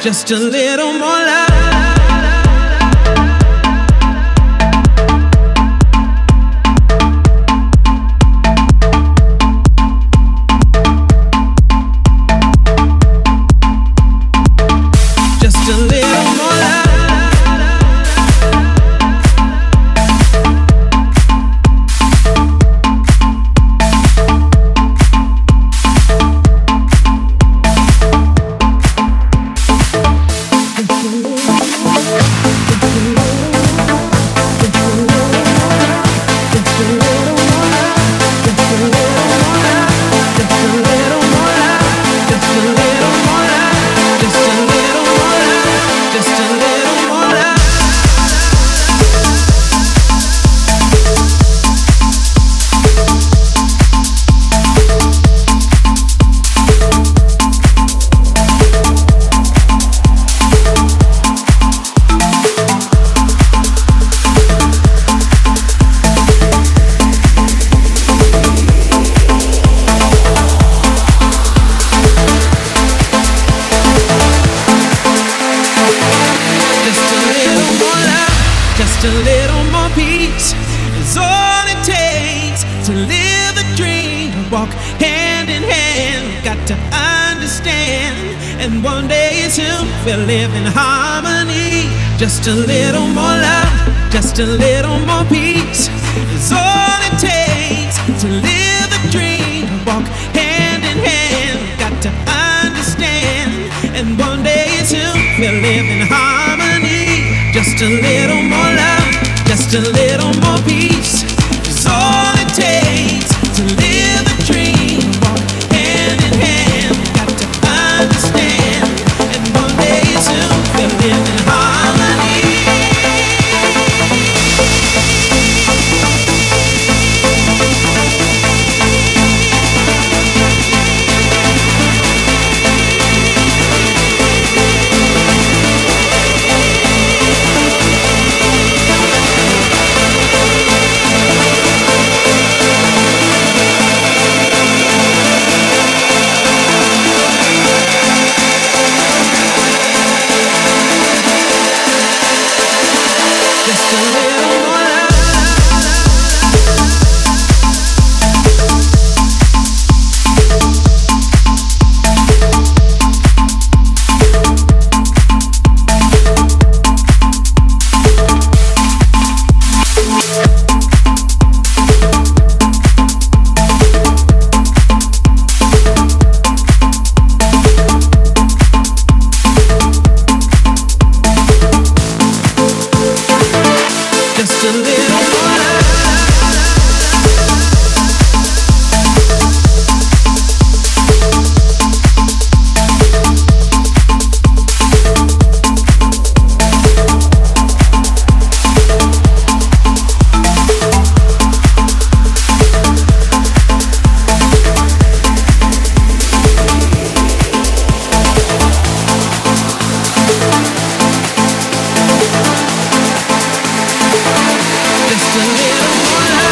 just a little more love. Just a little more love. Just a little more peace is all it takes to live the dream, walk hand in hand. Got to understand, and one day soon we'll live in harmony. Just a little more love, just a little more peace is all it takes to live the dream, walk hand in hand. Got to understand, and one day soon we'll live in harmony. Just a little more love, just a little more peace is all it takes to live the dream, walk hand in hand. Got to understand, and one day soon we'll live in harmony. Just a little more love. Just a little more love. Just a little